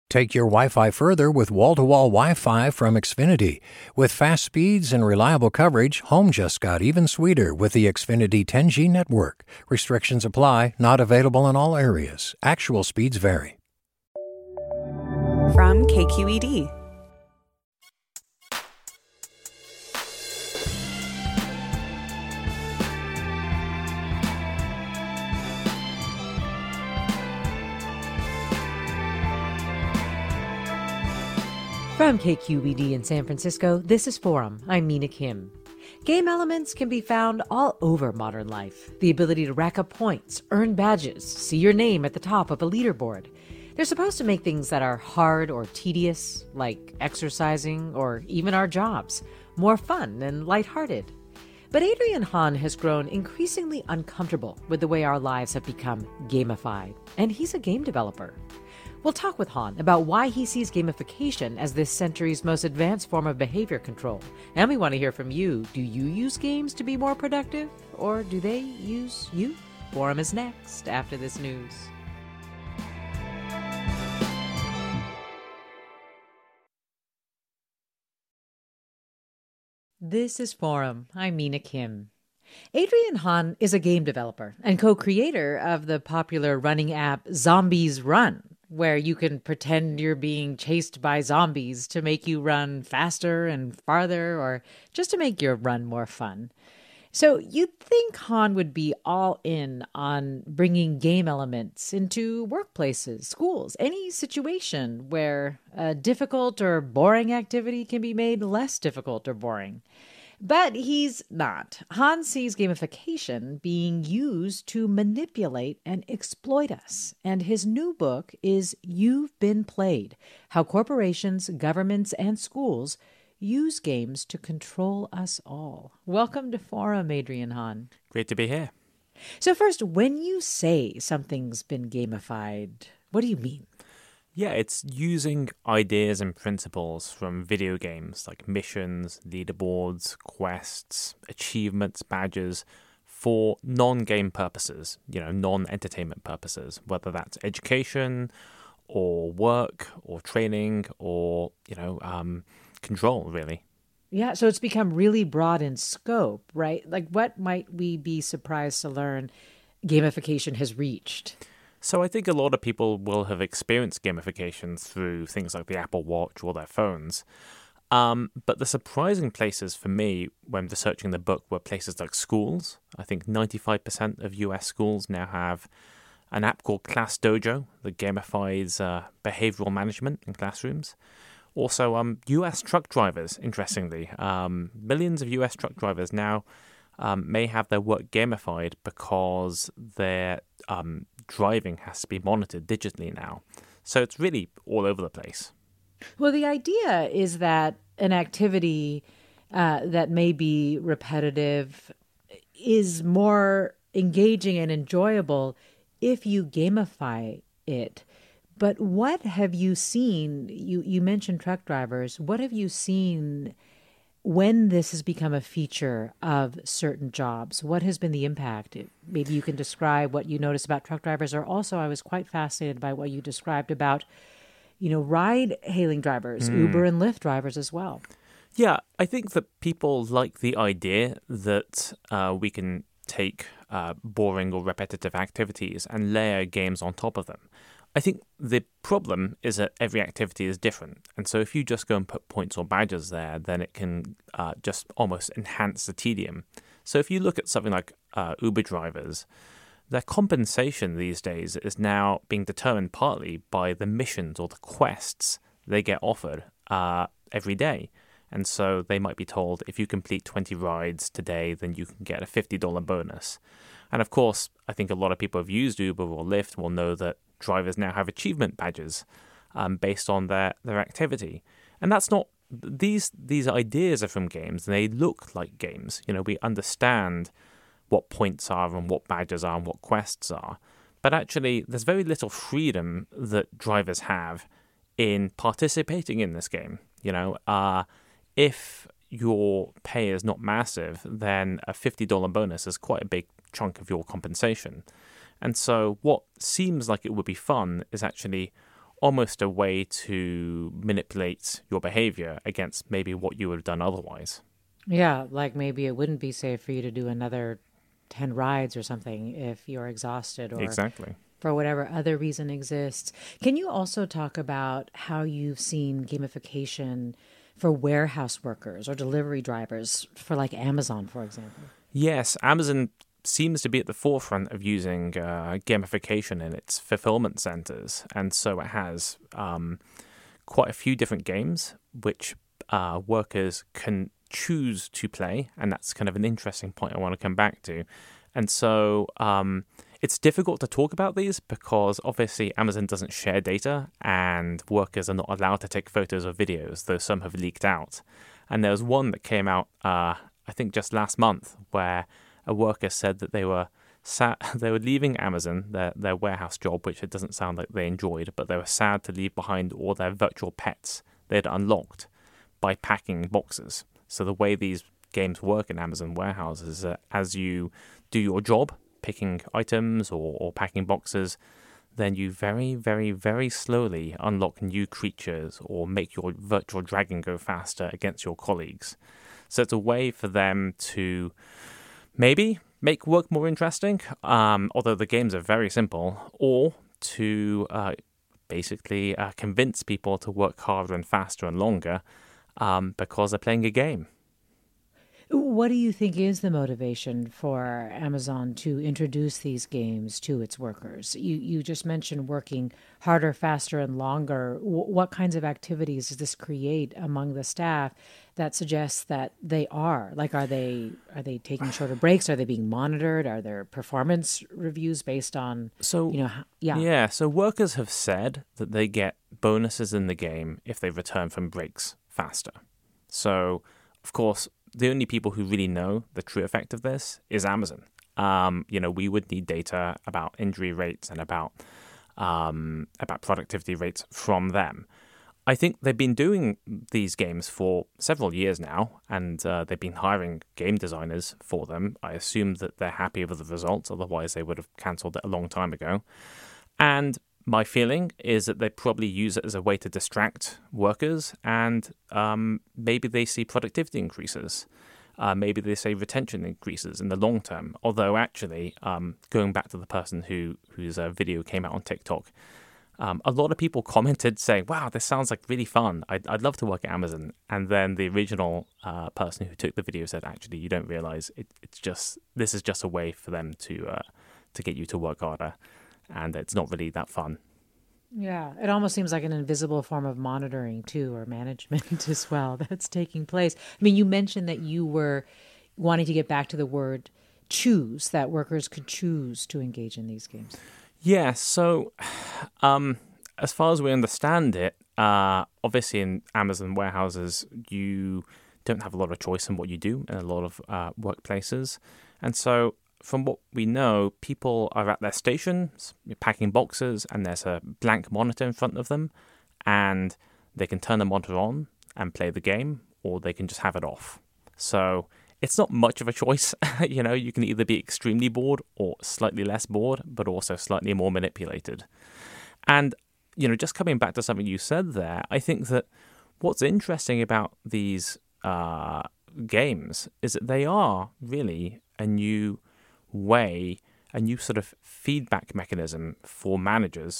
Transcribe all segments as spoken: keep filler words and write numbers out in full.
Take your Wi-Fi further with wall-to-wall Wi-Fi from Xfinity. With fast speeds and reliable coverage, home just got even sweeter with the Xfinity ten G network. Restrictions apply, not available in all areas. Actual speeds vary. From K Q E D. From K Q E D in San Francisco, this is Forum. I'm Mina Kim. Game elements can be found all over modern life. The ability to rack up points, earn badges, see your name at the top of a leaderboard. They're supposed to make things that are hard or tedious, like exercising or even our jobs, more fun and lighthearted. But Adrian Hahn has grown increasingly uncomfortable with the way our lives have become gamified, and he's a game developer. We'll talk with Hahn about why he sees gamification as this century's most advanced form of behavior control. And we want to hear from you. Do you use games to be more productive? Or do they use you? Forum is next after this news. This is Forum. I'm Mina Kim. Adrian Hahn is a game developer and co-creator of the popular running app Zombies Run, where you can pretend you're being chased by zombies to make you run faster and farther, or just to make your run more fun. So you'd think Hahn would be all in on bringing game elements into workplaces, schools, any situation where a difficult or boring activity can be made less difficult or boring. But he's not. Hahn sees gamification being used to manipulate and exploit us. And his new book is You've Been Played: How Corporations, Governments, and Schools Use Games to Control Us All. Welcome to Forum, Adrian Hahn. Great to be here. So first, when you say something's been gamified, what do you mean? Yeah, it's using ideas and principles from video games like missions, leaderboards, quests, achievements, badges for non-game purposes, you know, non-entertainment purposes, whether that's education or work or training or, you know, um, control, really. Yeah, so it's become really broad in scope, right? Like, what might we be surprised to learn gamification has reached? So I think a lot of people will have experienced gamification through things like the Apple Watch or their phones. Um, but the surprising places for me when researching the book were places like schools. I think ninety-five percent of U S schools now have an app called Class Dojo that gamifies uh, behavioral management in classrooms. Also, um, U S truck drivers, interestingly. Um, millions of U S truck drivers now um, may have their work gamified because their um, driving has to be monitored digitally now. So it's really all over the place. Well, the idea is that an activity uh, that may be repetitive is more engaging and enjoyable if you gamify it. But what have you seen? You, you mentioned truck drivers. What have you seen when this has become a feature of certain jobs? What has been the impact? Maybe you can describe what you notice about truck drivers. Or also, I was quite fascinated by what you described about, you know, ride-hailing drivers, mm. Uber and Lyft drivers as well. Yeah, I think that people like the idea that uh, we can take uh, boring or repetitive activities and layer games on top of them. I think the problem is that every activity is different. And so if you just go and put points or badges there, then it can uh, just almost enhance the tedium. So if you look at something like uh, Uber drivers, their compensation these days is now being determined partly by the missions or the quests they get offered uh, every day. And so they might be told, if you complete twenty rides today, then you can get a fifty dollars bonus. And of course, I think a lot of people who have used Uber or Lyft will know that drivers now have achievement badges um, based on their, their activity. And that's not, these these ideas are from games, and they look like games. You know, we understand what points are and what badges are and what quests are. But actually, there's very little freedom that drivers have in participating in this game. You know, uh, if your pay is not massive, then a fifty dollars bonus is quite a big chunk of your compensation. And so what seems like it would be fun is actually almost a way to manipulate your behavior against maybe what you would have done otherwise. Yeah, like maybe it wouldn't be safe for you to do another ten rides or something if you're exhausted or Exactly. for whatever other reason exists. Can you also talk about how you've seen gamification for warehouse workers or delivery drivers for like Amazon, for example? Yes, Amazon seems to be at the forefront of using uh, gamification in its fulfillment centers. And so it has um, quite a few different games which uh, workers can choose to play. And that's kind of an interesting point I want to come back to. And so um, it's difficult to talk about these because obviously Amazon doesn't share data and workers are not allowed to take photos or videos, though some have leaked out. And there was one that came out, uh, I think just last month, where a worker said that they were sad, they were leaving Amazon, their their warehouse job, which it doesn't sound like they enjoyed, but they were sad to leave behind all their virtual pets they had unlocked by packing boxes. So the way these games work in Amazon warehouses is that as you do your job, picking items or, or packing boxes, then you very, very, very slowly unlock new creatures or make your virtual dragon go faster against your colleagues. So it's a way for them to maybe make work more interesting, um, although the games are very simple, or to uh, basically uh, convince people to work harder and faster and longer um, because they're playing a game. What do you think is the motivation for Amazon to introduce these games to its workers? You you just mentioned working harder, faster, and longer. W- what kinds of activities does this create among the staff that suggests that they are? Like, are they are they taking shorter breaks? Are they being monitored? Are there performance reviews based on, So, you know, how, yeah. yeah, so workers have said that they get bonuses in the game if they return from breaks faster. So, of course, the only people who really know the true effect of this is Amazon. Um, you know, we would need data about injury rates and about um, about productivity rates from them. I think they've been doing these games for several years now, and uh, they've been hiring game designers for them. I assume that they're happy with the results, otherwise they would have cancelled it a long time ago. And my feeling is that they probably use it as a way to distract workers, and um, maybe they see productivity increases. Uh, maybe they say retention increases in the long term. Although actually, um, going back to the person who whose uh, video came out on TikTok, um, a lot of people commented saying, "Wow, this sounds like really fun. I'd, I'd love to work at Amazon." And then the original uh, person who took the video said, "Actually, you don't realize it, it's just this is just a way for them to uh, to get you to work harder." And it's not really that fun. Yeah, it almost seems like an invisible form of monitoring too, or management as well, that's taking place. I mean, you mentioned that you were wanting to get back to the word choose, that workers could choose to engage in these games. Yeah, so um, as far as we understand it, uh, obviously in Amazon warehouses, you don't have a lot of choice in what you do in a lot of uh, workplaces. And so from what we know, people are at their stations, packing boxes, and there's a blank monitor in front of them, and they can turn the monitor on and play the game, or they can just have it off. So it's not much of a choice. You know, you can either be extremely bored or slightly less bored, but also slightly more manipulated. And, you know, just coming back to something you said there, I think that what's interesting about these uh, games is that they are really a new way, a new sort of feedback mechanism for managers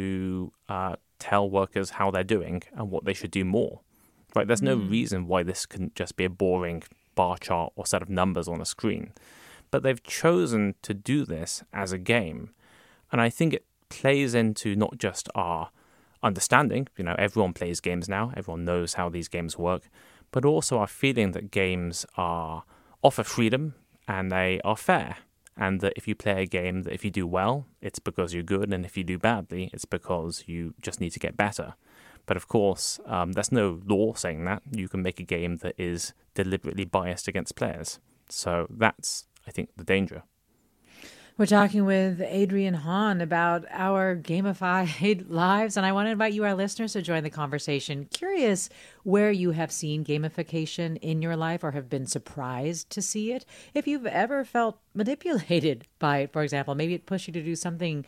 to uh, tell workers how they're doing and what they should do more. Right? There's no mm. reason why this couldn't just be a boring bar chart or set of numbers on a screen. But they've chosen to do this as a game. And I think it plays into not just our understanding, you know, everyone plays games now, everyone knows how these games work, but also our feeling that games are offer freedom and they are fair. And that if you play a game, that if you do well, it's because you're good, and if you do badly, it's because you just need to get better. But of course, um, there's no law saying that. You can make a game that is deliberately biased against players. So that's, I think, the danger. We're talking with Adrian Hahn about our gamified lives, and I want to invite you, our listeners, to join the conversation. Curious where you have seen gamification in your life or have been surprised to see it. If you've ever felt manipulated by it, for example, maybe it pushed you to do something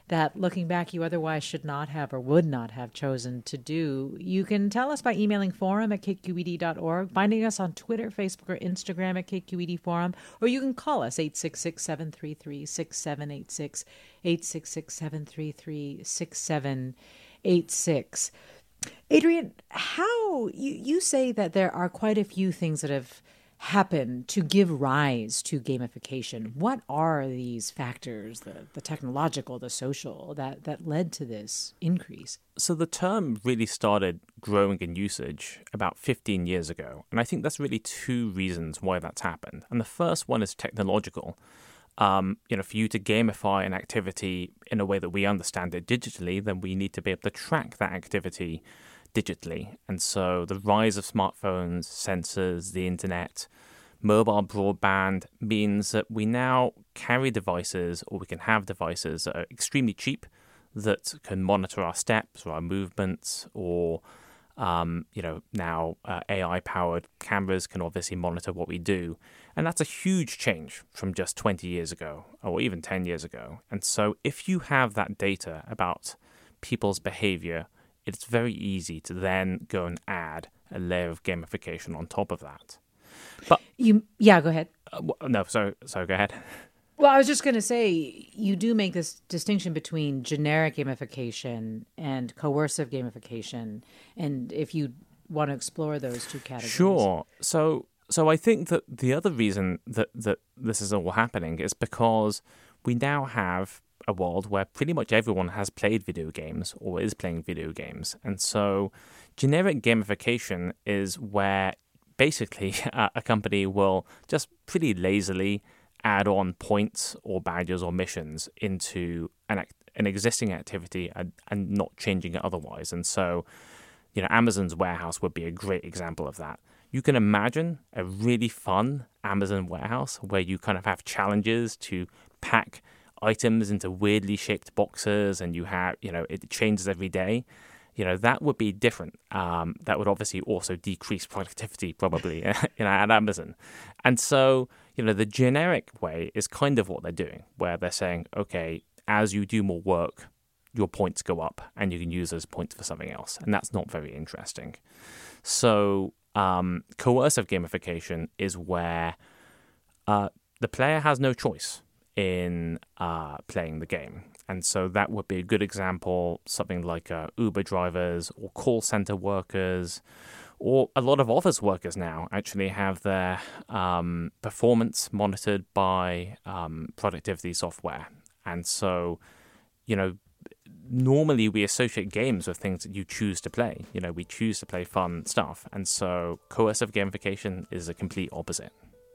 that looking back you otherwise should not have or would not have chosen to do, you can tell us by emailing forum at k q e d dot org, finding us on Twitter, Facebook, or Instagram at K Q E D Forum, or you can call us eight six six, seven three three, six seven eight six, eight six six, seven three three, six seven eight six. Adrian, how you, you say that there are quite a few things that have happen to give rise to gamification. What are these factors, the, the technological, the social, that, that led to this increase? So the term really started growing in usage about fifteen years ago. And I think that's really two reasons why that's happened. And the first one is technological. Um, you know, for you to gamify an activity in a way that we understand it digitally, then we need to be able to track that activity digitally. And so the rise of smartphones, sensors, the internet, mobile broadband means that we now carry devices, or we can have devices that are extremely cheap that can monitor our steps or our movements, or um, you know, now uh, A I-powered cameras can obviously monitor what we do. And that's a huge change from just twenty years ago, or even ten years ago. And so if you have that data about people's behavior, it's very easy to then go and add a layer of gamification on top of that. But you, yeah, go ahead. Uh, no, so so go ahead. Well, I was just going to say, you do make this distinction between generic gamification and coercive gamification, and if you want to explore those two categories. Sure. So so I think that the other reason that, that this is all happening is because we now have a world where pretty much everyone has played video games or is playing video games. And so generic gamification is where basically a, a company will just pretty lazily add on points or badges or missions into an act, an existing activity and, and not changing it otherwise. And so, you know, Amazon's warehouse would be a great example of that. You can imagine a really fun Amazon warehouse where you kind of have challenges to pack items into weirdly shaped boxes, and you have, you know, it changes every day. You know, that would be different. Um, that would obviously also decrease productivity probably you know, at Amazon. And so, you know, the generic way is kind of what they're doing, where they're saying, okay, as you do more work, your points go up and you can use those points for something else. And that's not very interesting. So um, coercive gamification is where uh, the player has no choice in uh, playing the game. And so that would be a good example, something like uh, Uber drivers or call center workers, or a lot of office workers now actually have their um, performance monitored by um, productivity software. And so, you know, normally we associate games with things that you choose to play. You know, we choose to play fun stuff. And so coercive gamification is a complete opposite.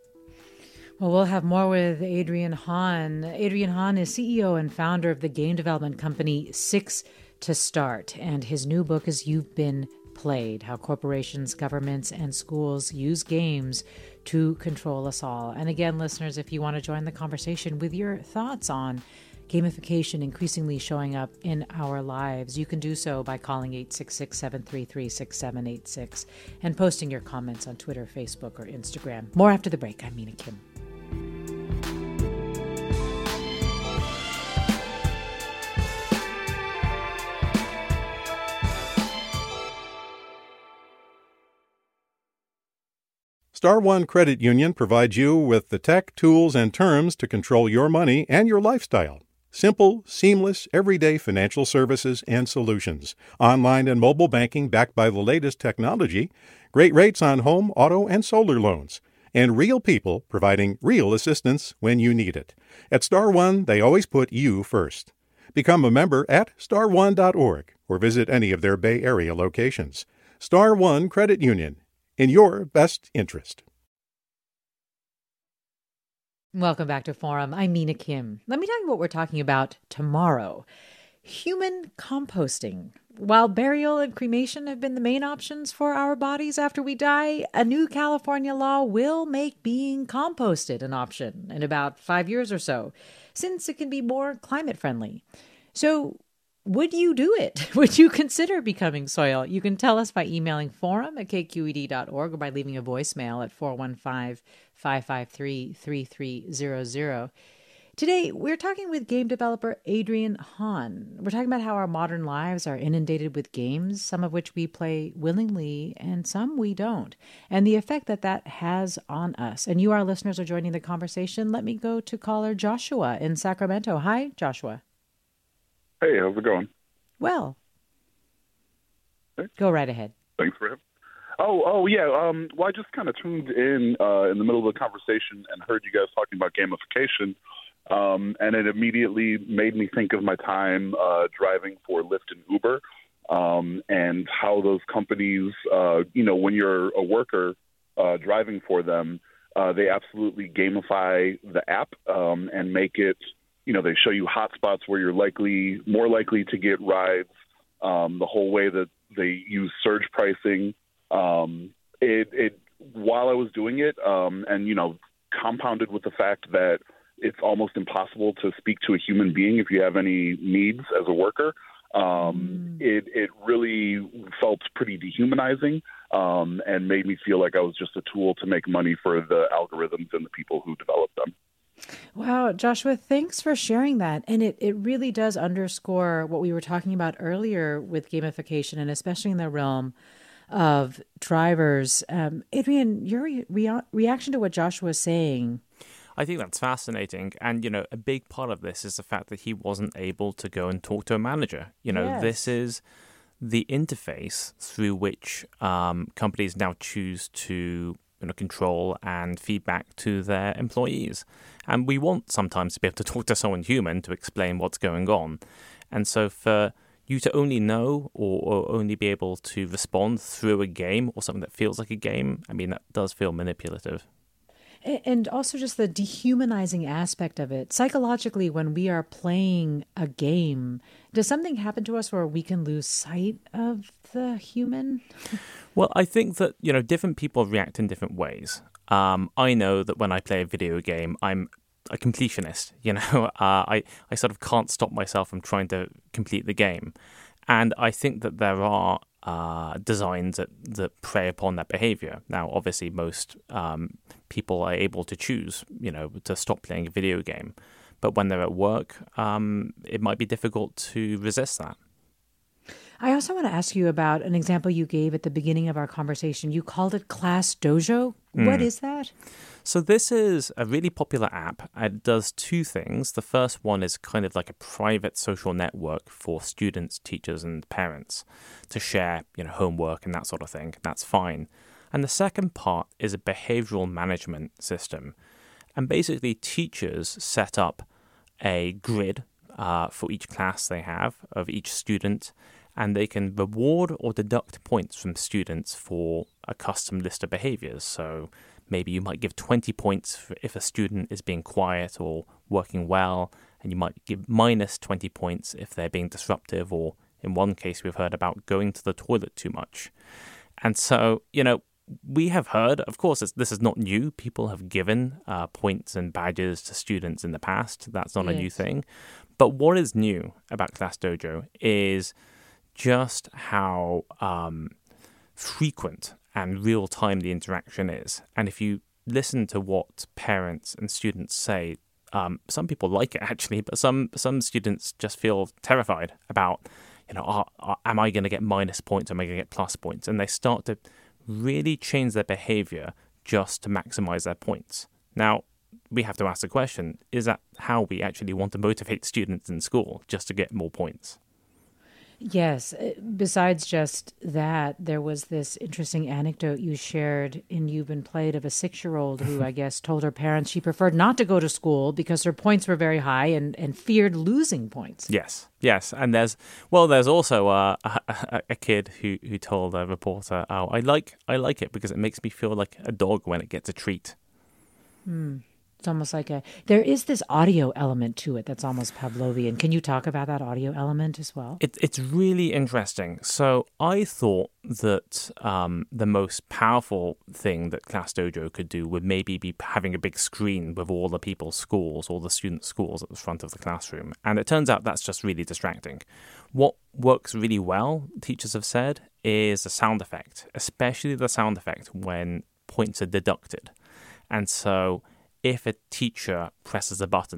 Well, we'll have more with Adrian Hahn. Adrian Hahn is C E O and founder of the game development company Six to Start, and his new book is You've Been Played: How Corporations, Governments, and Schools Use Games to Control Us All. And again, listeners, if you want to join the conversation with your thoughts on gamification increasingly showing up in our lives, you can do so by calling eight six six, seven three three, six seven eight six and posting your comments on Twitter, Facebook, or Instagram. More after the break. I'm Mina Kim. Star One Credit Union provides you with the tech, tools, and terms to control your money and your lifestyle. Simple, seamless, everyday financial services and solutions. Online and mobile banking backed by the latest technology. Great rates on home, auto, and solar loans. And real people providing real assistance when you need it. At Star One, they always put you first. Become a member at star one dot org or visit any of their Bay Area locations. Star One Credit Union. In your best interest. Welcome back to Forum. I'm Mina Kim. Let me tell you what we're talking about tomorrow. Human composting. While burial and cremation have been the main options for our bodies after we die, a new California law will make being composted an option in about five years or so, since it can be more climate friendly. So, would you do it? Would you consider becoming soil? You can tell us by emailing forum at k q e d dot org or by leaving a voicemail at four one five, five five three, three three zero zero. Today, we're talking with game developer Adrian Hahn. We're talking about how our modern lives are inundated with games, some of which we play willingly and some we don't, and the effect that that has on us. And you, our listeners, are joining the conversation. Let me go to caller Joshua in Sacramento. Hi, Joshua. Hey, how's it going? Well, hey. Go right ahead. Thanks for having me. Oh, oh yeah. Um, well, I just kind of tuned in uh, in the middle of the conversation and heard you guys talking about gamification. Um, and it immediately made me think of my time uh, driving for Lyft and Uber um, and how those companies, uh, you know, when you're a worker uh, driving for them, uh, they absolutely gamify the app um, and make it, you know, they show you hotspots where you're likely, more likely to get rides, um, the whole way that they use surge pricing. Um, it, it, while I was doing it um, and, you know, compounded with the fact that it's almost impossible to speak to a human being if you have any needs as a worker. Um, mm. It it really felt pretty dehumanizing um, and made me feel like I was just a tool to make money for the algorithms and the people who developed them. Wow, Joshua, thanks for sharing that. And it, it really does underscore what we were talking about earlier with gamification, and especially in the realm of drivers. Um, Adrian, your re- reaction to what Joshua is saying. I think that's fascinating. And, you know, a big part of this is the fact that he wasn't able to go and talk to a manager. You know, yes. This is the interface through which um, companies now choose to, you know, control and feedback to their employees. And we want sometimes to be able to talk to someone human to explain what's going on. And so for you to only know or, or only be able to respond through a game or something that feels like a game, I mean, that does feel manipulative. And also just the dehumanizing aspect of it. Psychologically, when we are playing a game, does something happen to us where we can lose sight of the human? Well, I think that, you know, different people react in different ways. Um, I know that when I play a video game, I'm a completionist. You know, uh, I, I sort of can't stop myself from trying to complete the game. And I think that there are uh, designs that, that prey upon that behavior. Now, obviously, most um, people are able to choose, you know, to stop playing a video game. But when they're at work, um, it might be difficult to resist that. I also want to ask you about an example you gave at the beginning of our conversation. You called it Class Dojo. Mm. What is that? So this is a really popular app. It does two things. The first one is kind of like a private social network for students, teachers, and parents to share, you know, homework and that sort of thing. That's fine. And the second part is a behavioral management system. And basically, teachers set up a grid uh, for each class they have of each student, and they can reward or deduct points from students for a custom list of behaviors. So maybe you might give twenty points for if a student is being quiet or working well, and you might give minus twenty points if they're being disruptive, or in one case we've heard about going to the toilet too much. And so, you know, we have heard, of course, it's, this is not new. People have given uh, points and badges to students in the past. That's not yes. a new thing. But what is new about Class Dojo is just how um, frequent and real-time the interaction is. And if you listen to what parents and students say, um, some people like it actually, but some some students just feel terrified about, you know, are, are, am I going to get minus points? Am I going to get plus points? And they start to really change their behavior just to maximize their points. Now, we have to ask the question, is that how we actually want to motivate students in school, just to get more points? Yes. Besides just that, there was this interesting anecdote you shared in You've Been Played of a six-year-old who, I guess, told her parents she preferred not to go to school because her points were very high and, and feared losing points. Yes, yes. And there's, well, there's also uh, a, a, a kid who, who told a reporter, oh, I like, I like it because it makes me feel like a dog when it gets a treat. Hmm. It's almost like a, there is this audio element to it that's almost Pavlovian. Can you talk about that audio element as well? It, it's really interesting. So I thought that um, the most powerful thing that Class Dojo could do would maybe be having a big screen with all the people's schools, all the students' schools at the front of the classroom. And it turns out that's just really distracting. What works really well, teachers have said, is the sound effect, especially the sound effect when points are deducted. And so if a teacher presses a button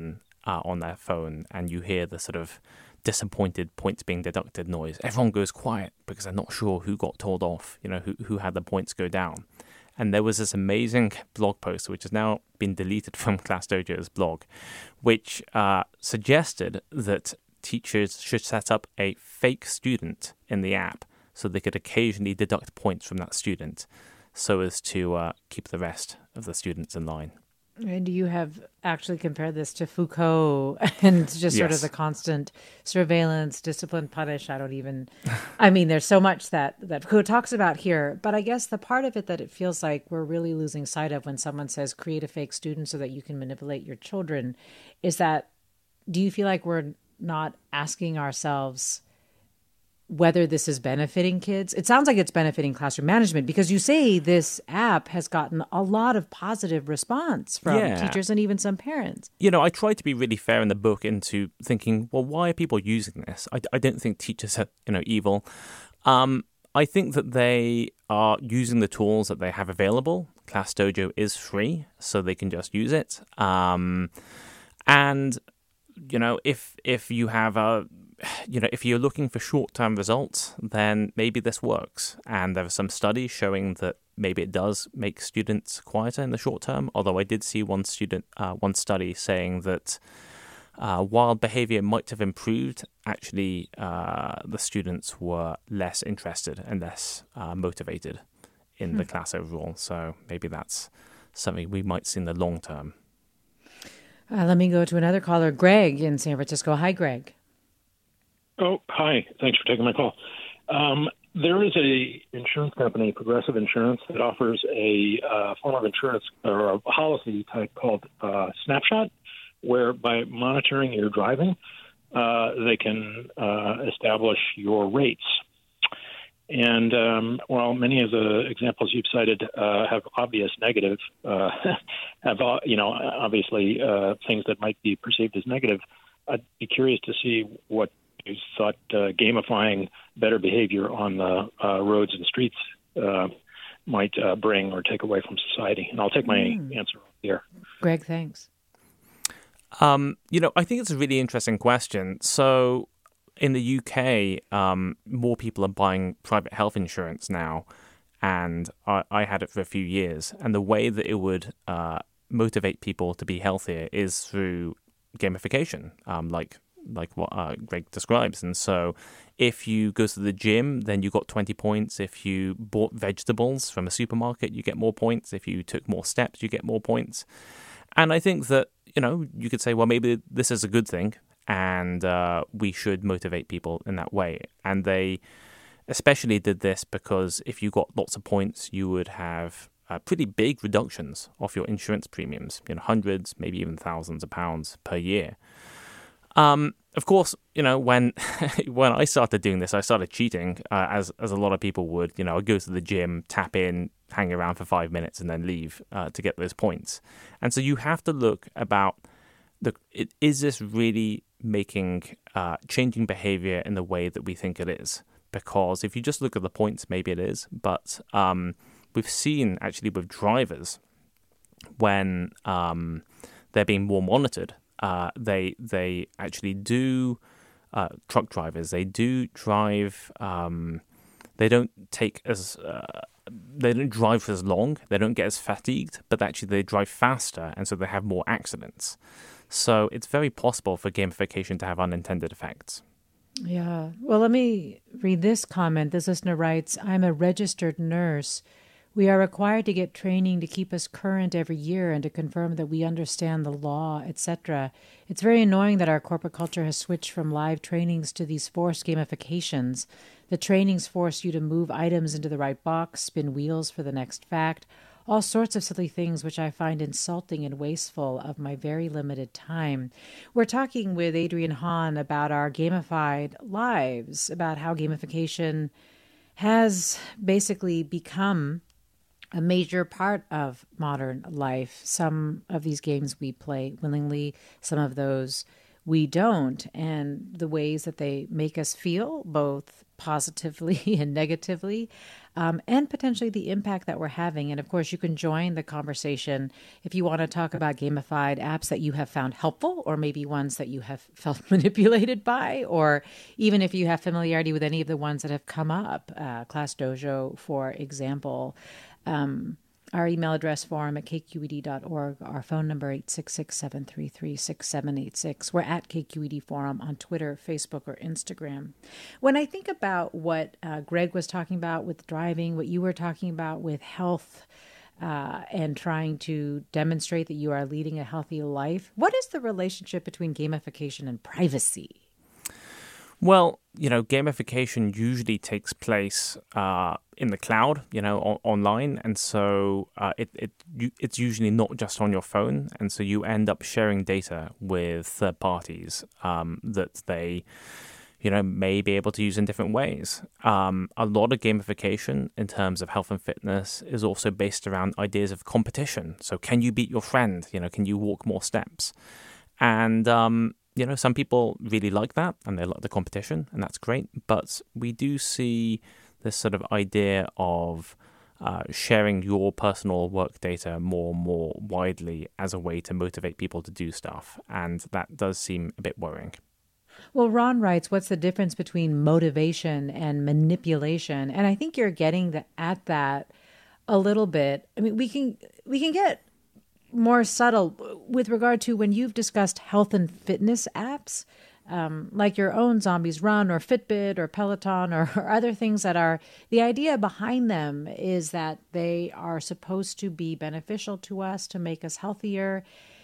uh, on their phone, and you hear the sort of disappointed points being deducted noise, everyone goes quiet because they're not sure who got told off, you know, who, who had the points go down. And there was this amazing blog post, which has now been deleted from ClassDojo's blog, which uh, suggested that teachers should set up a fake student in the app so they could occasionally deduct points from that student so as to uh, keep the rest of the students in line. And you have actually compared this to Foucault and just sort Yes. of the constant surveillance, discipline, punish. I don't even, I mean, there's so much that, that Foucault talks about here. But I guess the part of it that it feels like we're really losing sight of when someone says create a fake student so that you can manipulate your children is that, do you feel like we're not asking ourselves whether this is benefiting kids? It sounds like it's benefiting classroom management because you say this app has gotten a lot of positive response from Yeah. teachers and even some parents. You know, I try to be really fair in the book into thinking, well, why are people using this? I, I don't think teachers are, you know, evil. Um, I think that they are using the tools that they have available. ClassDojo is free, so they can just use it. Um, and, you know, if if you have a You know, if you're looking for short-term results, then maybe this works. And there are some studies showing that maybe it does make students quieter in the short term. Although I did see one student, uh, one study saying that uh, while behavior might have improved, actually uh, the students were less interested and less uh, motivated in hmm. the class overall. So maybe that's something we might see in the long term. Uh, let me go to another caller, Greg in San Francisco. Hi, Greg. Oh, hi. Thanks for taking my call. Um, there is a insurance company, Progressive Insurance, that offers a uh, form of insurance or a policy type called uh, Snapshot, where by monitoring your driving, uh, they can uh, establish your rates. And um, while many of the examples you've cited uh, have obvious negative, uh, have uh, you know obviously uh, things that might be perceived as negative, I'd be curious to see what you thought uh, gamifying better behavior on the uh, roads and streets uh, might uh, bring or take away from society. And I'll take my mm. answer here. Greg, thanks. Um, you know, I think it's a really interesting question. So in the U K, um, more people are buying private health insurance now, and I, I had it for a few years. And the way that it would uh, motivate people to be healthier is through gamification, um, like like what uh, Greg describes. And so if you go to the gym, then you got twenty points. If you bought vegetables from a supermarket, you get more points. If you took more steps, you get more points. And I think that, you know, you could say, well, maybe this is a good thing, and uh, we should motivate people in that way. And they especially did this because if you got lots of points, you would have uh, pretty big reductions off your insurance premiums, you know, hundreds, maybe even thousands of pounds per year. Um, of course, you know, when when I started doing this, I started cheating, uh, as as a lot of people would. You know, I'd go to the gym, tap in, hang around for five minutes, and then leave uh, to get those points. And so you have to look about, the, it, is this really making, uh, changing behavior in the way that we think it is? Because if you just look at the points, maybe it is. But um, we've seen, actually, with drivers, when um, they're being more monitored, Uh, they they actually do uh, truck drivers. They do drive. Um, they don't take as uh, they don't drive for as long. They don't get as fatigued, but actually they drive faster, and so they have more accidents. So it's very possible for gamification to have unintended effects. Yeah. Well, let me read this comment. This listener writes, "I'm a registered nurse. We are required to get training to keep us current every year and to confirm that we understand the law, et cetera. It's very annoying that our corporate culture has switched from live trainings to these forced gamifications. The trainings force you to move items into the right box, spin wheels for the next fact, all sorts of silly things which I find insulting and wasteful of my very limited time." We're talking with Adrian Hahn about our gamified lives, about how gamification has basically become a major part of modern life. Some of these games we play willingly, some of those we don't, and the ways that they make us feel, both positively and negatively, um, and potentially the impact that we're having. And of course, you can join the conversation if you want to talk about gamified apps that you have found helpful, or maybe ones that you have felt manipulated by, or even if you have familiarity with any of the ones that have come up, uh, Class Dojo, for example. Um, Our email address, forum at k q e d dot org. Our phone number, eight six six, seven three three, six seven eight six. We're at K Q E D Forum on Twitter, Facebook, or Instagram. When I think about what uh, Greg was talking about with driving, what you were talking about with health, uh, and trying to demonstrate that you are leading a healthy life, what is the relationship between gamification and privacy? Well, you know, gamification usually takes place uh, in the cloud, you know, o- online. And so uh, it, it you, it's usually not just on your phone. And so you end up sharing data with third parties um, that they, you know, may be able to use in different ways. Um, a lot of gamification in terms of health and fitness is also based around ideas of competition. So can you beat your friend? You know, can you walk more steps? And, um, you know, some people really like that and they like the competition, and that's great. But we do see this sort of idea of uh, sharing your personal work data more and more widely as a way to motivate people to do stuff. And that does seem a bit worrying. Well, Ron writes, what's the difference between motivation and manipulation? And I think you're getting the, at that a little bit. I mean, we can we can get more subtle with regard to when you've discussed health and fitness apps, um, like your own Zombies Run or Fitbit or Peloton or, or other things that are, the idea behind them is that they are supposed to be beneficial to us, to make us healthier.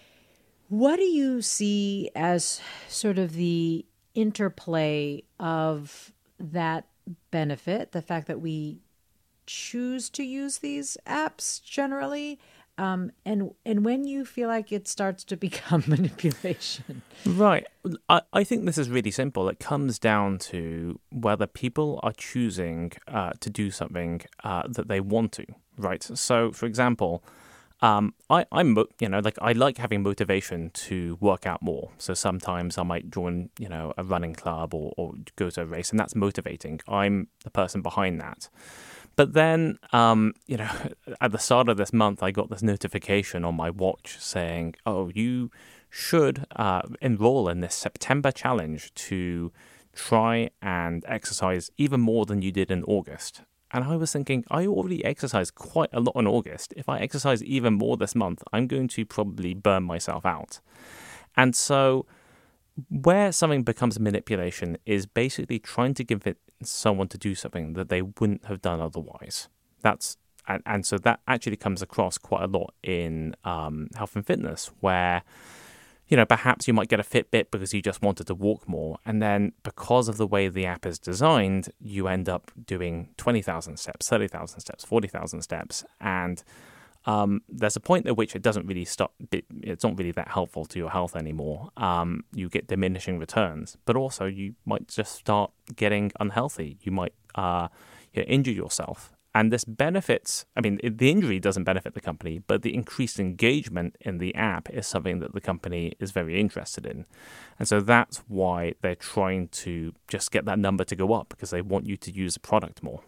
What do you see as sort of the interplay of that benefit, the fact that we choose to use these apps generally, Um, and and when you feel like it starts to become manipulation? Right. I, I think this is really simple. It comes down to whether people are choosing uh, to do something uh, that they want to, right? So, for example, um, I, I'm, you know, like I like having motivation to work out more. So sometimes I might join, you know, a running club or, or go to a race, and that's motivating. I'm the person behind that. But then, um, you know, at the start of this month, I got this notification on my watch saying, oh, you should uh, enroll in this September challenge to try and exercise even more than you did in August. And I was thinking, I already exercised quite a lot in August. If I exercise even more this month, I'm going to probably burn myself out. And so where something becomes manipulation is basically trying to give it someone to do something that they wouldn't have done otherwise. That's and, and so that actually comes across quite a lot in um, health and fitness, where, you know, perhaps you might get a Fitbit because you just wanted to walk more, and then because of the way the app is designed, you end up doing twenty thousand steps, thirty thousand steps, forty thousand steps, and Um, there's a point at which it doesn't really stop. It's not really that helpful to your health anymore. Um, you get diminishing returns, but also you might just start getting unhealthy. You might uh, you know, injure yourself. And this benefits, I mean, the injury doesn't benefit the company, but the increased engagement in the app is something that the company is very interested in. And so that's why they're trying to just get that number to go up, because they want you to use the product more.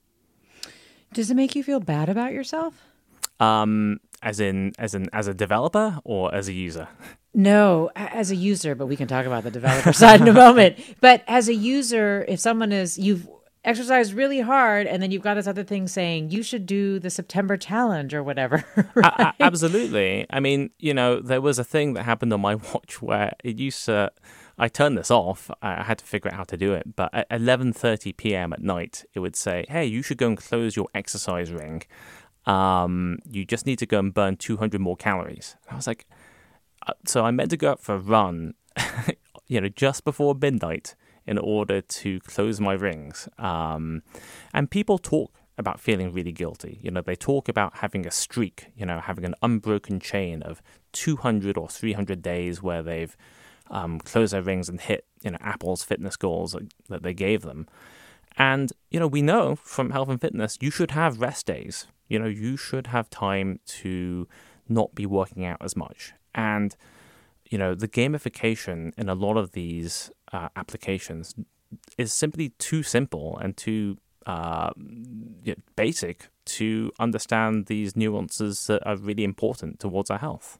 Does it make you feel bad about yourself? Um, as in, as in, as a developer or as a user? No, as a user, but we can talk about the developer side in a moment. But as a user, if someone is, you've exercised really hard and then you've got this other thing saying you should do the September challenge or whatever. Right? I, I, absolutely. I mean, you know, there was a thing that happened on my watch where it used to, I turned this off. I had to figure out how to do it. But at eleven thirty p.m. at night, it would say, hey, you should go and close your exercise ring. Um, you just need to go and burn two hundred more calories. And I was like, uh, so I meant to go out for a run, you know, just before midnight in order to close my rings. Um, and people talk about feeling really guilty. You know, they talk about having a streak, you know, having an unbroken chain of two hundred or three hundred days where they've um, closed their rings and hit, you know, Apple's fitness goals that they gave them. And, you know, we know from health and fitness, you should have rest days. You know, you should have time to not be working out as much. And you know, the gamification in a lot of these uh, applications is simply too simple and too uh, basic to understand these nuances that are really important towards our health.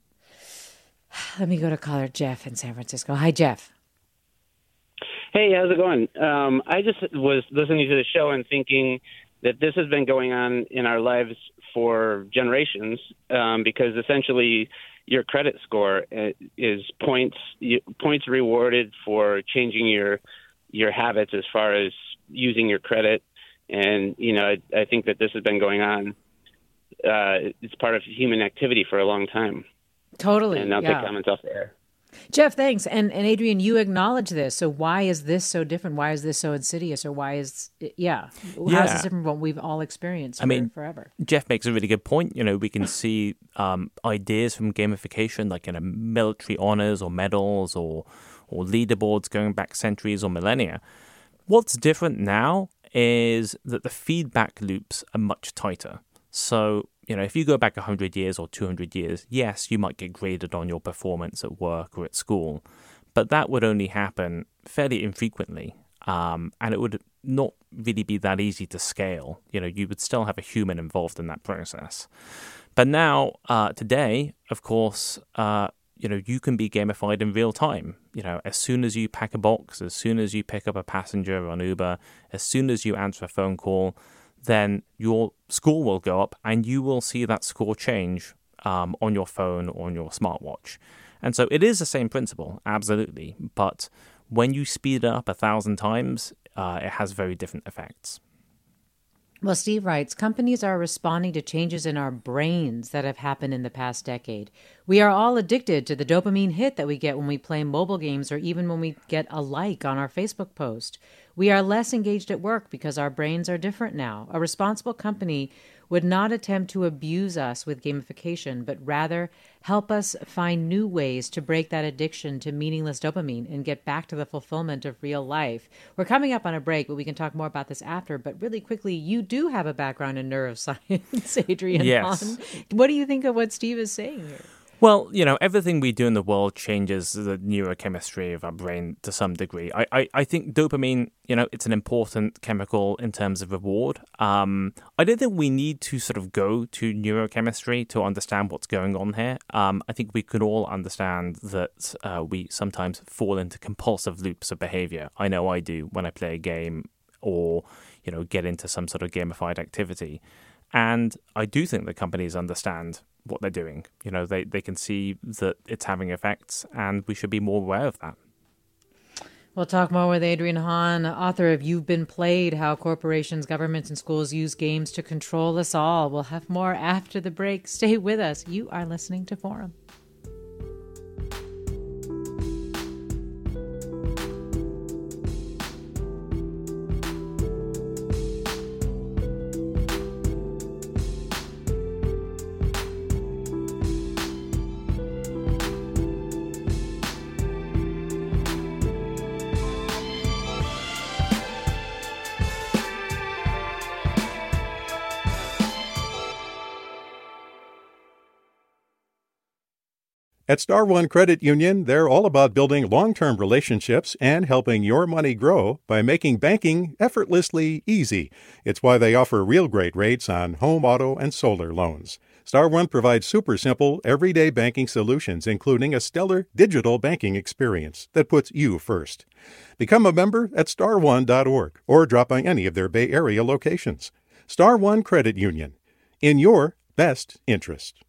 Let me go to caller Jeff in San Francisco. Hi, Jeff. Hey, how's it going? Um, I just was listening to the show and thinking that this has been going on in our lives for generations um, because essentially your credit score is points points rewarded for changing your your habits as far as using your credit. And, you know, I, I think that this has been going on. Uh, it's part of human activity for a long time. Totally. And I'll yeah. take comments off the air. Jeff, thanks. And and Adrian, you acknowledge this. So why is this so different? Why is this so insidious? Or why is, it, yeah, how yeah. is this different from what we've all experienced I mean, forever? Jeff makes a really good point. You know, we can see um, ideas from gamification like, you know, military honors or medals or, or leaderboards going back centuries or millennia. What's different now is that the feedback loops are much tighter. So, you know, if you go back one hundred years or two hundred years, yes, you might get graded on your performance at work or at school, but that would only happen fairly infrequently, um, and it would not really be that easy to scale. You know, you would still have a human involved in that process. But now, uh, today, of course, uh, you know, you can be gamified in real time. You know, as soon as you pack a box, as soon as you pick up a passenger on Uber, as soon as you answer a phone call, then your score will go up and you will see that score change um, on your phone or on your smartwatch. And so it is the same principle, absolutely. But when you speed it up a thousand times, uh, it has very different effects. Well, Steve writes, companies are responding to changes in our brains that have happened in the past decade. We are all addicted to the dopamine hit that we get when we play mobile games or even when we get a like on our Facebook post. We are less engaged at work because our brains are different now. A responsible company would not attempt to abuse us with gamification, but rather help us find new ways to break that addiction to meaningless dopamine and get back to the fulfillment of real life. We're coming up on a break, but we can talk more about this after. But really quickly, you do have a background in neuroscience, Adrian Yes. Hahn. What do you think of what Steve is saying here? Well, you know, everything we do in the world changes the neurochemistry of our brain to some degree. I, I, I think dopamine, you know, it's an important chemical in terms of reward. Um, I don't think we need to sort of go to neurochemistry to understand what's going on here. Um, I think we could all understand that uh, we sometimes fall into compulsive loops of behavior. I know I do when I play a game or, you know, get into some sort of gamified activity. And I do think that companies understand what they're doing. You know, they, they can see that it's having effects, and we should be more aware of that. We'll talk more with Adrian Hahn, author of You've Been Played, How Corporations, Governments, and Schools Use Games to Control Us All. We'll have more after the break. Stay with us. You are listening to Forum. At Star One Credit Union, they're all about building long-term relationships and helping your money grow by making banking effortlessly easy. It's why they offer real great rates on home, auto, and solar loans. Star One provides super simple, everyday banking solutions, including a stellar digital banking experience that puts you first. Become a member at star one dot org or drop by any of their Bay Area locations. Star One Credit Union, in your best interest.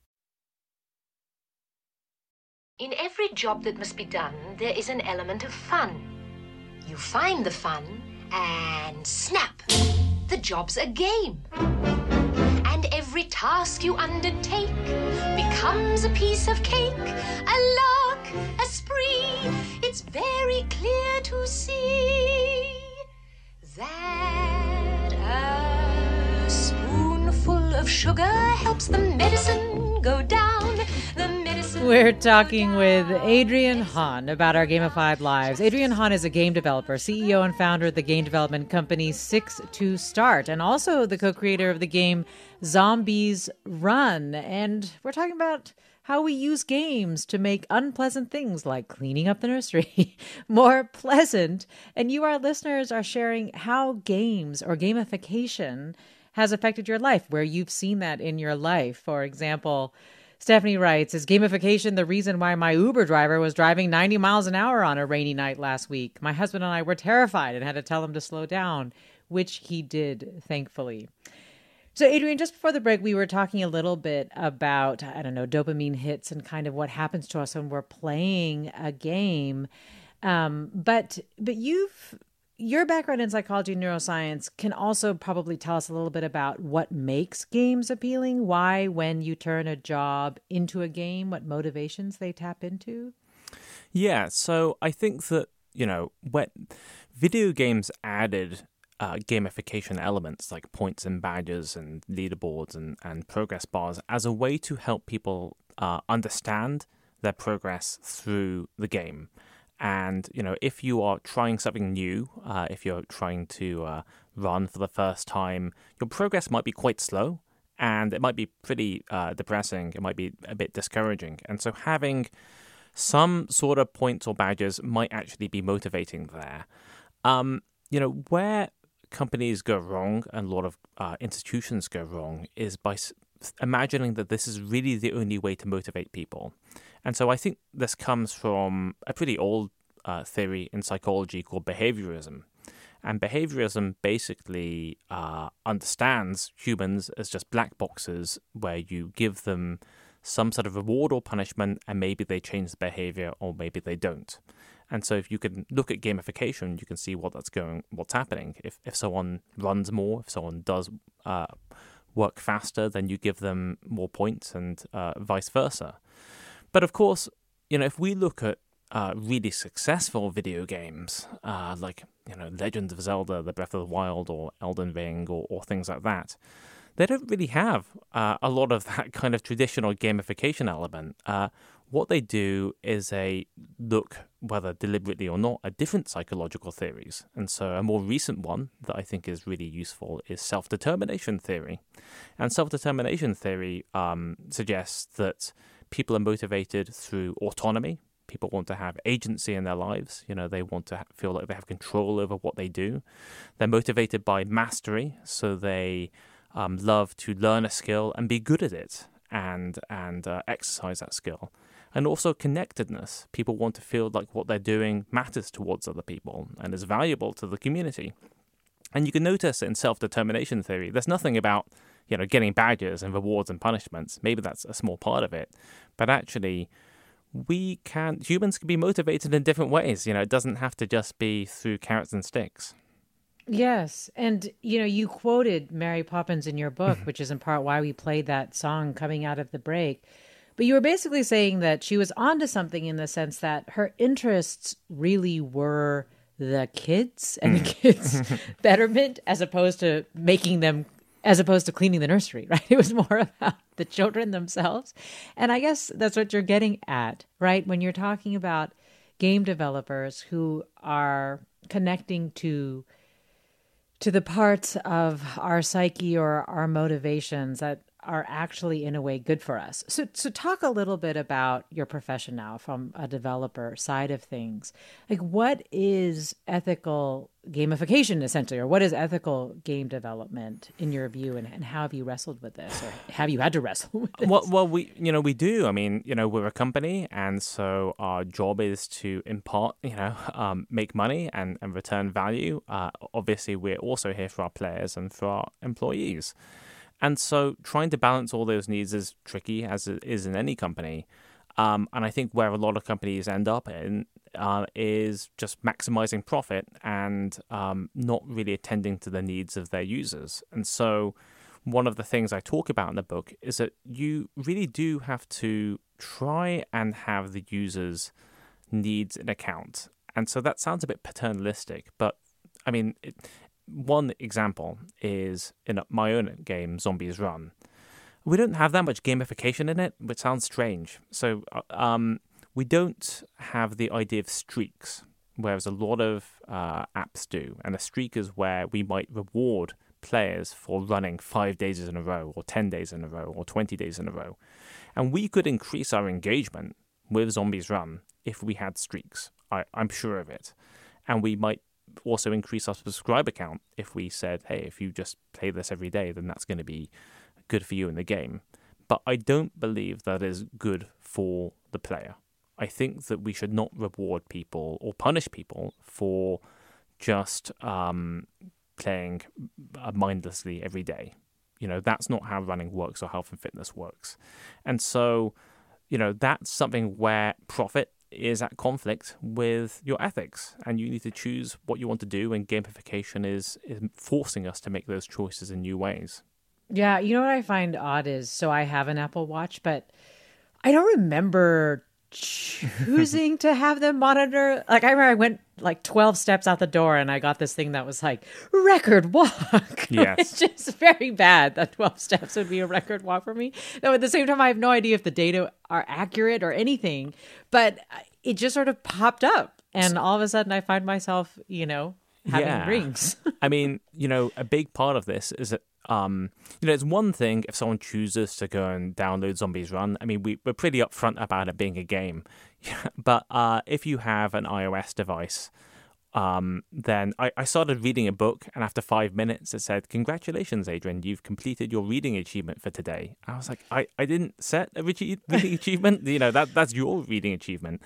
In every job that must be done, there is an element of fun. You find the fun, and snap! The job's a game. And every task you undertake becomes a piece of cake, a lark, a spree. It's very clear to see that a spoonful of sugar helps the medicine go down. The medicine. We're talking with Adrian Hahn about our gamified lives. Adrian Hahn is a game developer, C E O and founder of the game development company Six to Start, and also the co-creator of the game Zombies Run. And we're talking about how we use games to make unpleasant things like cleaning up the nursery more pleasant. And you, our listeners, are sharing how games or gamification has affected your life, where you've seen that in your life. For example, Stephanie writes, is gamification the reason why my Uber driver was driving ninety miles an hour on a rainy night last week? My husband and I were terrified and had to tell him to slow down, which he did, thankfully. So, Adrian, just before the break, we were talking a little bit about, I don't know, dopamine hits and kind of what happens to us when we're playing a game. Um, but but you've your background in psychology and neuroscience can also probably tell us a little bit about what makes games appealing, why when you turn a job into a game, what motivations they tap into. Yeah, so I think that, you know, when video games added Uh, gamification elements like points and badges and leaderboards and, and progress bars as a way to help people uh, understand their progress through the game. And, you know, if you are trying something new, uh, if you're trying to uh, run for the first time, your progress might be quite slow and it might be pretty uh, depressing. It might be a bit discouraging. And so having some sort of points or badges might actually be motivating there. Um, you know, where companies go wrong and a lot of uh, institutions go wrong is by s- imagining that this is really the only way to motivate people. And so I think this comes from a pretty old uh, theory in psychology called behaviorism. And behaviorism basically uh, understands humans as just black boxes where you give them some sort of reward or punishment and maybe they change the behavior or maybe they don't. And so if you can look at gamification, you can see what that's going, what's happening. If if someone runs more, if someone does uh, work faster, then you give them more points and uh, vice versa. But of course, you know, if we look at uh, really successful video games, uh, like, you know, Legend of Zelda, The Breath of the Wild, or Elden Ring, or, or things like that, they don't really have uh, a lot of that kind of traditional gamification element. Uh, what they do is they look, whether deliberately or not, at different psychological theories. And so a more recent one that I think is really useful is self-determination theory. And self-determination theory um, suggests that people are motivated through autonomy. People want to have agency in their lives. You know, they want to feel like they have control over what they do. They're motivated by mastery, so they um, love to learn a skill and be good at it and and uh, exercise that skill. And also connectedness. People want to feel like what they're doing matters towards other people and is valuable to the community. And you can notice in self-determination theory, there's nothing about, you know, getting badges and rewards and punishments. Maybe that's a small part of it. But actually, we can, humans can be motivated in different ways. You know, it doesn't have to just be through carrots and sticks. Yes. And, you know, you quoted Mary Poppins in your book, which is in part why we played that song coming out of the break. But you were basically saying that she was onto something in the sense that her interests really were the kids and the kids' betterment as opposed to making them, as opposed to cleaning the nursery, right? It was more about the children themselves. And I guess that's what you're getting at, right? When you're talking about game developers who are connecting to to the parts of our psyche or our motivations that are actually in a way good for us. So so talk a little bit about your profession now from a developer side of things. Like, what is ethical gamification essentially, or what is ethical game development in your view, and, and how have you wrestled with this, or have you had to wrestle with this? Well, well, we, you know, we do. I mean, you know, we're a company, and so our job is to impart, you know, um, make money and, and return value. Uh, obviously, we're also here for our players and for our employees. And so trying to balance all those needs is tricky, as it is in any company. Um, and I think where a lot of companies end up in uh, is just maximizing profit and um, not really attending to the needs of their users. And so one of the things I talk about in the book is that you really do have to try and have the user's needs in account. And so that sounds a bit paternalistic, but I mean, it, one example is in my own game, Zombies Run. We don't have that much gamification in it, which sounds strange. So um, we don't have the idea of streaks, whereas a lot of uh, apps do. And a streak is where we might reward players for running five days in a row or ten days in a row or twenty days in a row. And we could increase our engagement with Zombies Run if we had streaks. I, I'm sure of it. And we might also increase our subscriber count if we said, hey, if you just play this every day, then that's going to be good for you in the game. But I don't believe that is good for the player. I think that we should not reward people or punish people for just um, playing mindlessly every day. You know, that's not how running works or health and fitness works. And so, you know, that's something where profit is at conflict with your ethics, and you need to choose what you want to do, and gamification is, is forcing us to make those choices in new ways. Yeah, you know what I find odd is, so I have an Apple Watch, but I don't remember choosing to have them monitor. Like, I remember I went like twelve steps out the door and I got this thing that was like, record walk. Yes. It's just very bad that twelve steps would be a record walk for me. Though at the same time, I have no idea if the data are accurate or anything, but it just sort of popped up. And all of a sudden I find myself, you know, having yeah. rings. I mean, you know, a big part of this is that, um, you know, it's one thing if someone chooses to go and download Zombies Run. I mean, we, we're pretty upfront about it being a game. But uh, if you have an iOS device, um, then I, I started reading a book, and after five minutes it said, congratulations, Adrian, you've completed your reading achievement for today. I was like, I, I didn't set a reading achievement. You know, that that's your reading achievement.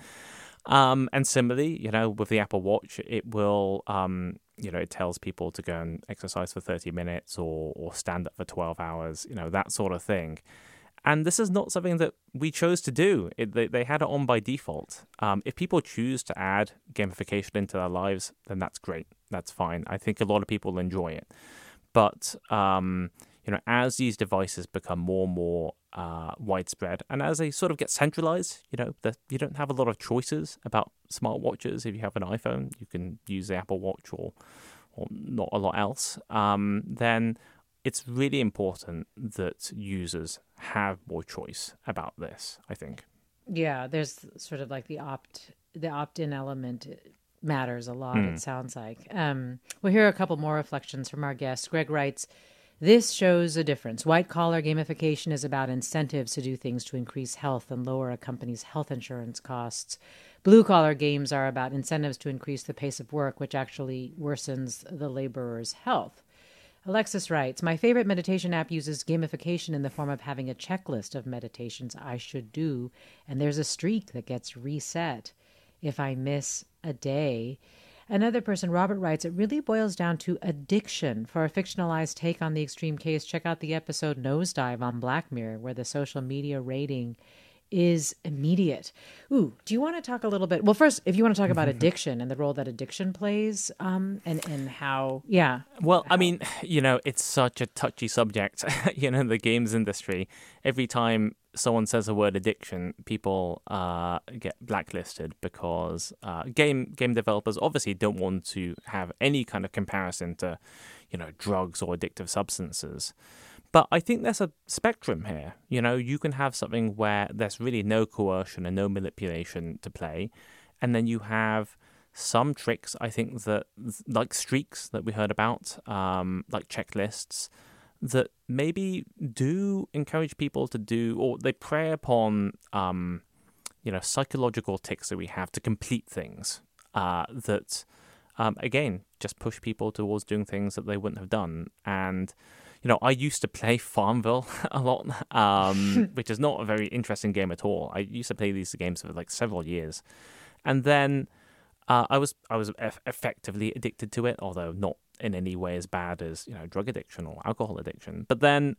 Um, and similarly, you know, with the Apple Watch, it will, um, you know, it tells people to go and exercise for thirty minutes or, or stand up for twelve hours, you know, that sort of thing. And this is not something that we chose to do. It, they, they had it on by default. Um, if people choose to add gamification into their lives, then that's great. That's fine. I think a lot of people enjoy it. But, um, you know, as these devices become more and more uh, widespread, and as they sort of get centralized, you know, the, you don't have a lot of choices about smartwatches. If you have an iPhone, you can use the Apple Watch or, or not a lot else. Um, then it's really important that users have more choice about this, I think. Yeah, there's sort of like the opt the opt-in element matters a lot, mm. it sounds like. Um, we'll hear a couple more reflections from our guest. Greg writes, this shows a difference. White-collar gamification is about incentives to do things to increase health and lower a company's health insurance costs. Blue-collar games are about incentives to increase the pace of work, which actually worsens the laborer's health. Alexis writes, my favorite meditation app uses gamification in the form of having a checklist of meditations I should do, and there's a streak that gets reset if I miss a day. Another person, Robert, writes, it really boils down to addiction. For a fictionalized take on the extreme case, check out the episode Nosedive on Black Mirror, where the social media rating is immediate. Ooh, do you want to talk a little bit? Well, first, if you want to talk about addiction and the role that addiction plays, um, and, and how, yeah. Well, how... I mean, you know, it's such a touchy subject, you know, in the games industry. Every time someone says the word addiction, people uh, get blacklisted because uh, game game developers obviously don't want to have any kind of comparison to, you know, drugs or addictive substances. But I think there's a spectrum here. You know, you can have something where there's really no coercion and no manipulation to play. And then you have some tricks, I think, that like streaks that we heard about, um, like checklists, that maybe do encourage people to do, or they prey upon, um, you know, psychological tics that we have to complete things uh, that, um, again, just push people towards doing things that they wouldn't have done. And you know, I used to play Farmville a lot, um, which is not a very interesting game at all. I used to play these games for like several years, and then uh, I was I was eff- effectively addicted to it, although not in any way as bad as, you know, drug addiction or alcohol addiction. But then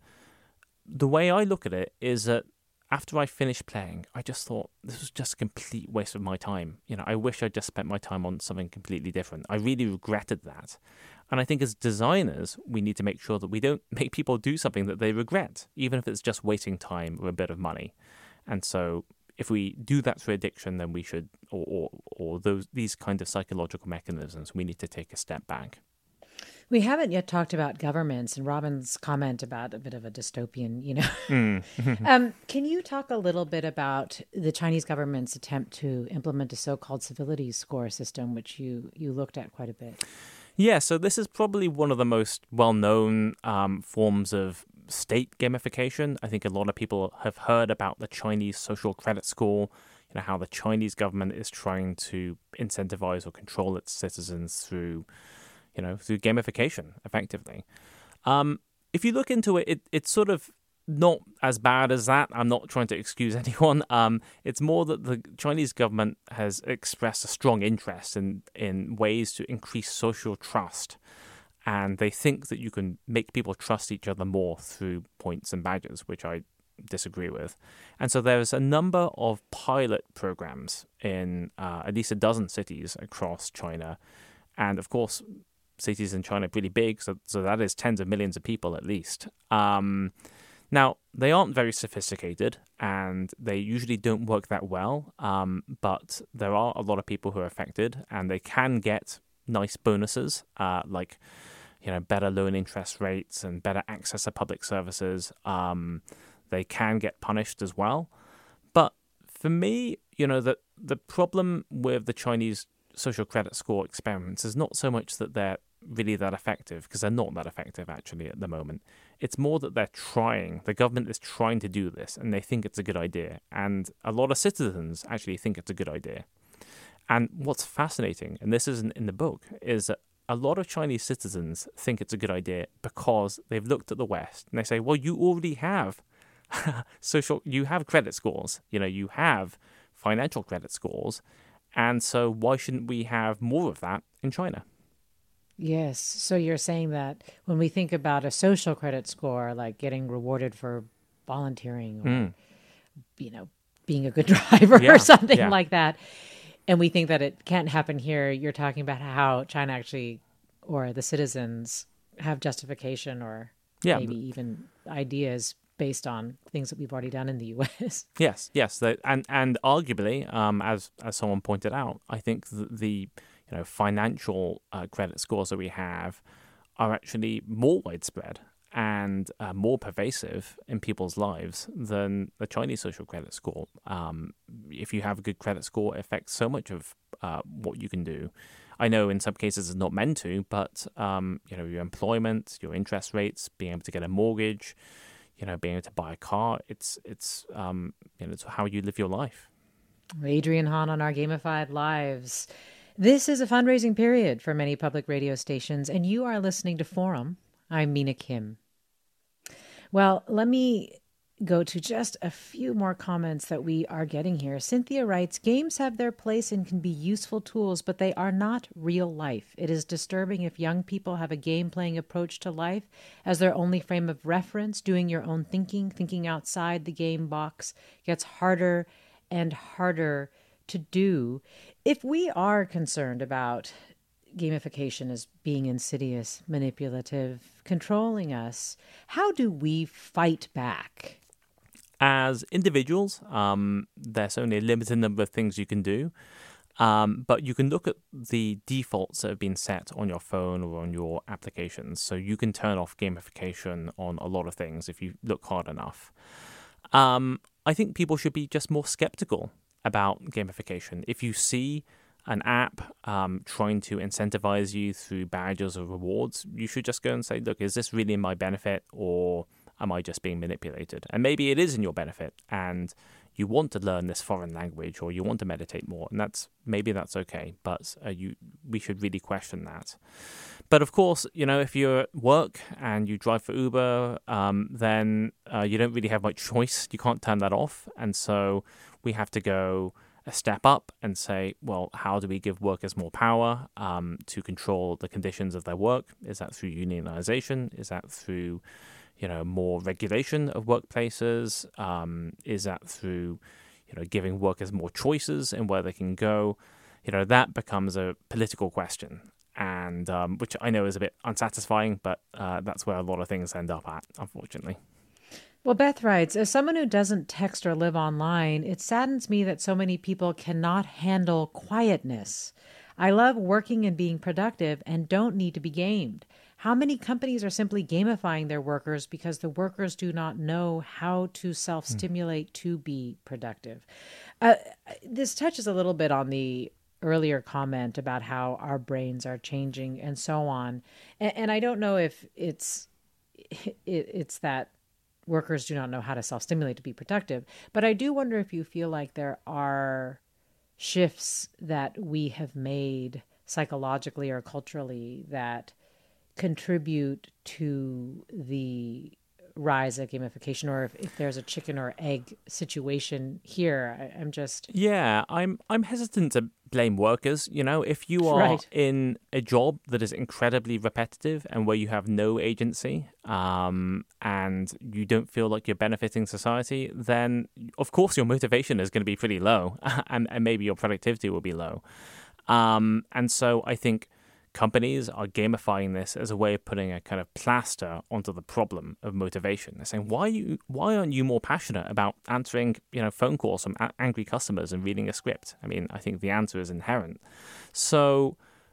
the way I look at it is that after I finished playing, I just thought this was just a complete waste of my time. You know, I wish I'd just spent my time on something completely different. I really regretted that. And I think as designers, we need to make sure that we don't make people do something that they regret, even if it's just wasting time or a bit of money. And so if we do that through addiction, then we should, or or, or those these kind of psychological mechanisms, we need to take a step back. We haven't yet talked about governments and Robin's comment about a bit of a dystopian, you know. Mm. um, can you talk a little bit about the Chinese government's attempt to implement a so-called civility score system, which you, you looked at quite a bit? Yeah, so this is probably one of the most well-known um, forms of state gamification. I think a lot of people have heard about the Chinese social credit score, you know, how the Chinese government is trying to incentivize or control its citizens through, you know, through gamification, effectively. Um, if you look into it, it, it's sort of not as bad as that. I'm not trying to excuse anyone. Um, it's more that the Chinese government has expressed a strong interest in, in ways to increase social trust. And they think that you can make people trust each other more through points and badges, which I disagree with. And so there's a number of pilot programs in uh, at least a dozen cities across China. And of course, cities in China are pretty big, so, so that is tens of millions of people at least. Um, now, they aren't very sophisticated, and they usually don't work that well, um, but there are a lot of people who are affected, and they can get nice bonuses, uh, like you know, better loan interest rates and better access to public services. Um, they can get punished as well. But for me, you know, the, the problem with the Chinese social credit score experiments is not so much that they're really that effective, because they're not that effective actually at the moment. It's more that they're trying, the government is trying to do this, and they think it's a good idea. And a lot of citizens actually think it's a good idea. And what's fascinating, and this isn't in the book, is that a lot of Chinese citizens think it's a good idea because they've looked at the West and they say, well, you already have social, you have credit scores, you know, you have financial credit scores. And so why shouldn't we have more of that in China? Yes. So you're saying that when we think about a social credit score, like getting rewarded for volunteering or, mm. you know, being a good driver yeah, or something yeah. like that, and we think that it can't happen here, you're talking about how China actually, or the citizens, have justification or yeah. maybe even ideas based on things that we've already done in the U S. Yes, yes. The, and and arguably, um, as as someone pointed out, I think the, the you know financial uh, credit scores that we have are actually more widespread and uh, more pervasive in people's lives than the Chinese social credit score. Um, if you have a good credit score, it affects so much of uh, what you can do. I know in some cases it's not meant to, but um, you know, your employment, your interest rates, being able to get a mortgage, you know, being able to buy a car, it's it's um, you know, it's how you live your life. Adrian Hahn on our Gamified Lives. This is a fundraising period for many public radio stations, and you are listening to Forum. I'm Mina Kim. Well, let me go to just a few more comments that we are getting here. Cynthia writes, games have their place and can be useful tools, but they are not real life. It is disturbing if young people have a game-playing approach to life as their only frame of reference. Doing your own thinking, thinking outside the game box gets harder and harder to do. If we are concerned about gamification as being insidious, manipulative, controlling us, how do we fight back? As individuals, um, there's only a limited number of things you can do, um, but you can look at the defaults that have been set on your phone or on your applications. So you can turn off gamification on a lot of things if you look hard enough. Um, I think people should be just more skeptical about gamification. If you see an app um, trying to incentivize you through badges or rewards, you should just go and say, look, is this really in my benefit, or am I just being manipulated? And maybe it is in your benefit and you want to learn this foreign language or you want to meditate more, and that's maybe that's okay, but uh, you we should really question that. But of course, you know, if you're at work and you drive for Uber, um, then uh, you don't really have much choice. You can't turn that off. And so we have to go a step up and say, well, how do we give workers more power um, to control the conditions of their work? Is that through unionization? Is that through, you know, more regulation of workplaces? Um, is that through, you know, giving workers more choices in where they can go? You know, that becomes a political question, and um, which I know is a bit unsatisfying, but uh, that's where a lot of things end up at, unfortunately. Well, Beth writes, as someone who doesn't text or live online, it saddens me that so many people cannot handle quietness. I love working and being productive and don't need to be gamed. How many companies are simply gamifying their workers because the workers do not know how to self-stimulate mm. to be productive? Uh, this touches a little bit on the earlier comment about how our brains are changing and so on. And, and I don't know if it's it, it's that workers do not know how to self-stimulate to be productive, but I do wonder if you feel like there are shifts that we have made psychologically or culturally that contribute to the rise of gamification, or if, if there's a chicken or egg situation here. I, I'm just yeah, I'm I'm hesitant to blame workers. You know, if you are Right. in a job that is incredibly repetitive and where you have no agency, um, and you don't feel like you're benefiting society, then of course your motivation is going to be pretty low, and, and maybe your productivity will be low. Um, and so I think companies are gamifying this as a way of putting a kind of plaster onto the problem of motivation. They're saying, why are you, why aren't you more passionate about answering, you know, phone calls from a- angry customers and reading a script? I mean, I think the answer is inherent. So,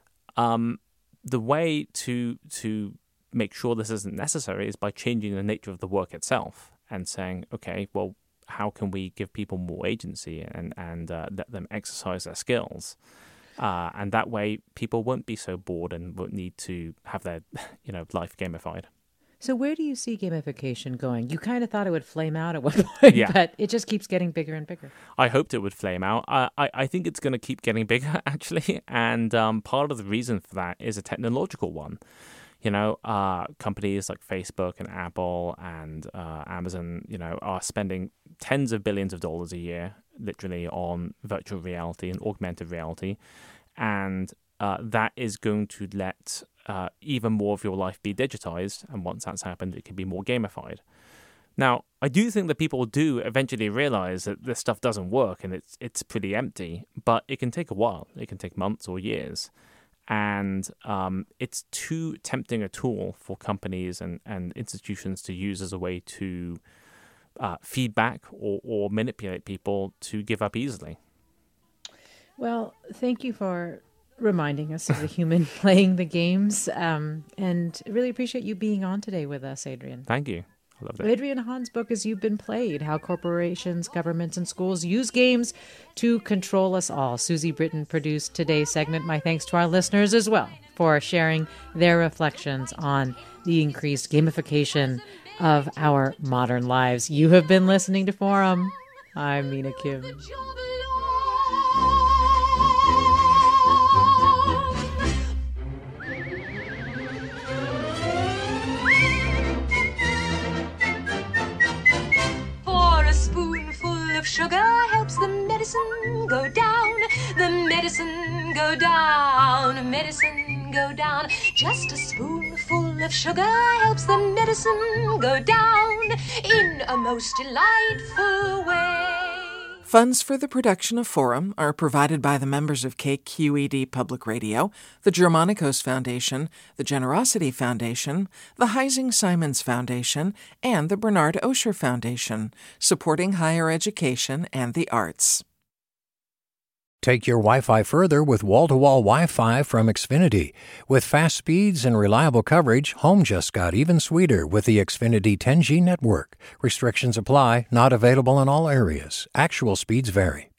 um, the way to to make sure this isn't necessary is by changing the nature of the work itself and saying, okay, well, how can we give people more agency and and uh, let them exercise their skills? Uh, and that way, people won't be so bored and won't need to have their, you know, life gamified. So where do you see gamification going? You kind of thought it would flame out at one point, Yeah. but it just keeps getting bigger and bigger. I hoped it would flame out. I, I, I think it's going to keep getting bigger, actually. And um, part of the reason for that is a technological one. You know, uh, companies like Facebook and Apple and uh, Amazon, you know, are spending tens of billions of dollars a year, literally, on virtual reality and augmented reality. And uh, that is going to let uh, even more of your life be digitized. And once that's happened, it can be more gamified. Now, I do think that people do eventually realize that this stuff doesn't work and it's it's pretty empty, but it can take a while. It can take months or years. And um, it's too tempting a tool for companies and, and institutions to use as a way to uh, feedback or, or manipulate people to give up easily. Well, thank you for reminding us of the human playing the games. Um, and I really appreciate you being on today with us, Adrian. Thank you. I loved it. Adrian Hahn's book is You've Been Played, How Corporations, Governments, and Schools Use Games to Control Us All. Susie Britton produced today's segment. My thanks to our listeners as well for sharing their reflections on the increased gamification of our modern lives. You have been listening to Forum. I'm Mina Kim. Sugar helps the medicine go down, the medicine go down, medicine go down. Just a spoonful of sugar helps the medicine go down in a most delightful way. Funds for the production of Forum are provided by the members of K Q E D Public Radio, the Germanicos Foundation, the Generosity Foundation, the Heising Simons Foundation, and the Bernard Osher Foundation, supporting higher education and the arts. Take your Wi-Fi further with wall-to-wall Wi-Fi from Xfinity. With fast speeds and reliable coverage, home just got even sweeter with the Xfinity ten G network. Restrictions apply, not available in all areas. Actual speeds vary.